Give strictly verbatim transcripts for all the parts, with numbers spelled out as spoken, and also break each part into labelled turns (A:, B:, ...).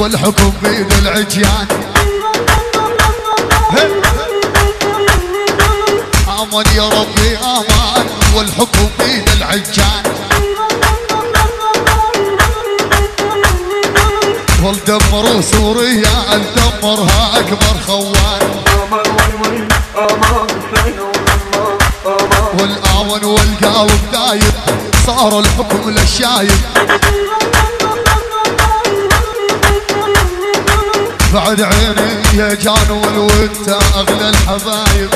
A: والحكم بين العجيان. امان يا ربي امان والحكم بين العجان. والدمروا سوريا دمرها اكبر خوان. والآون والقلب دايب صار الحكم للشايب. بعد عيني يا جانول وانت اغلى الحبايب.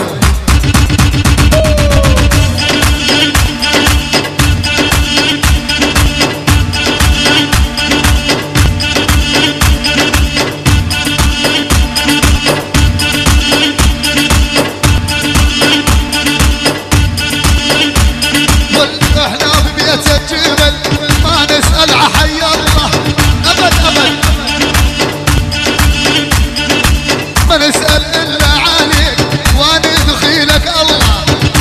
A: نسأل إلا عليك وندخيلك الله.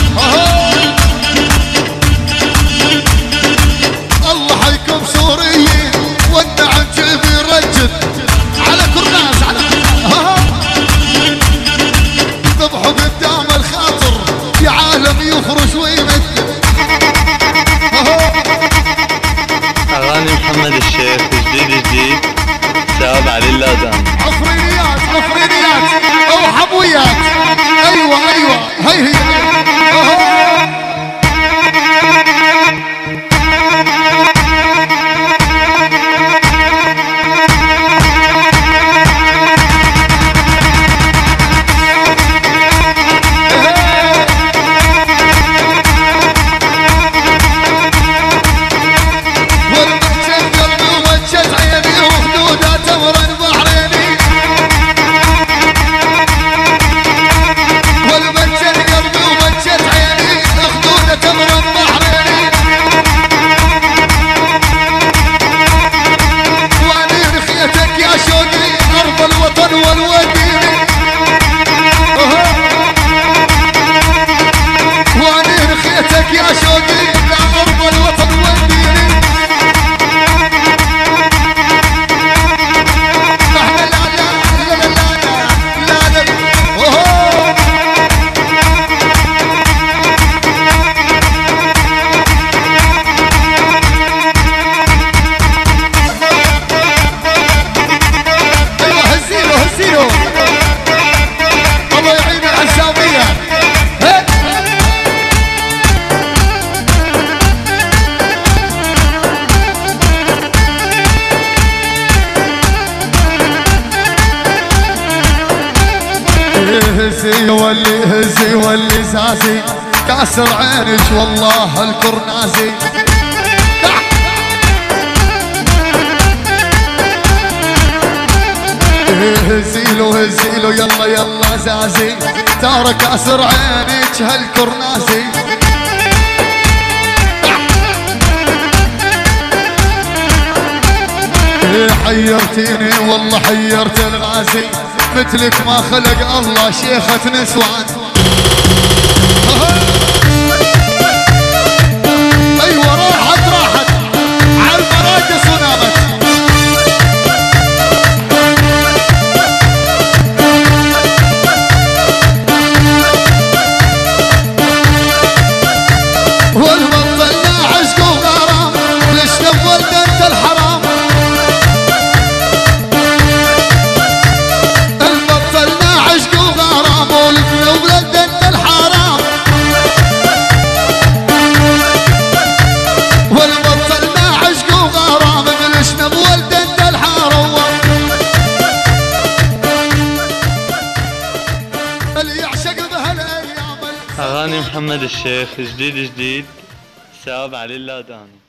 A: الله حيكم سوريين والنعم جيب يرجد على كرناس على ذبحوا قدام الخاطر في عالم يفرش ويمد.
B: أغاني محمد الشيخ جديد جديد ثواب علي اللادان.
A: عفرينيات عفرينيات او حبويات. ايوه ايوه هي هي هزي واللي هزي واللي زازي كاسر عينك والله الكرنازي. هزيلو هزيلو يلا يلا زازي ترى كاسر عينك هالكرنازي. حيرتيني والله حيرت الغازي مثلك ما خلق الله شيخة نسوان. ايوه راحت راحت عالمراقص ونامت. والبطلنا عشق وغرام ليش نولد انت الحرام.
B: أغاني محمد الشيخ جديد جديد ثواب علي اللادان.